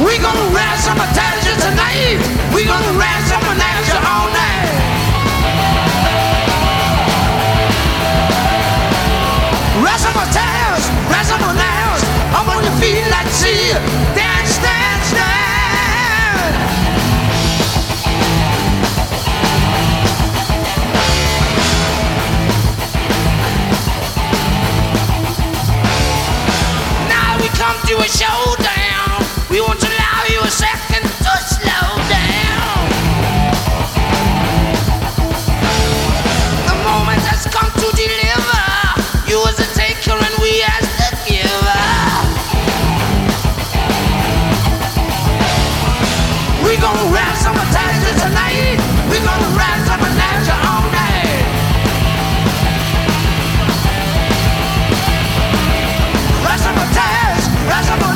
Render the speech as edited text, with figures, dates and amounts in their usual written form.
We gonna razzmatazz you tonight. We gonna razzmatazz you all night. Razzmatazz, razzmatazz. I'm on your feet like see you dance, dance, dance. Now we come to a showdown. We want to allow you a second to slow down. The moment has come to deliver. You as a taker and we as the giver. We gon' razzmatazz you tonight. We gon' razzmatazz you all night. Razzmatazz, razzmatazz.